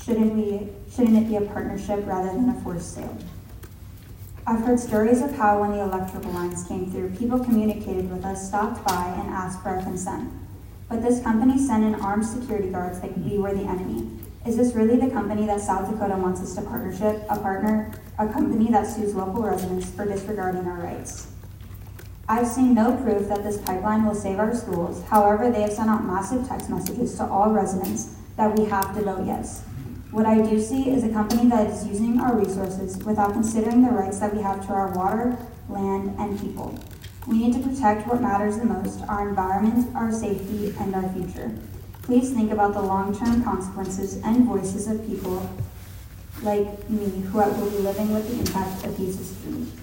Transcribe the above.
Shouldn't it be a partnership rather than a forced sale? I've heard stories of how when the electrical lines came through, people communicated with us, stopped by, and asked for our consent. But this company sent in armed security guards like we were the enemy. Is this really the company that South Dakota wants us to partner, a company that sues local residents for disregarding our rights? I've seen no proof that this pipeline will save our schools. However, they have sent out massive text messages to all residents that we have to vote yes. What I do see is a company that is using our resources without considering the rights that we have to our water, land, and people. We need to protect what matters the most, our environment, our safety, and our future. Please think about the long-term consequences and voices of people like me who will be living with the impact of these decisions.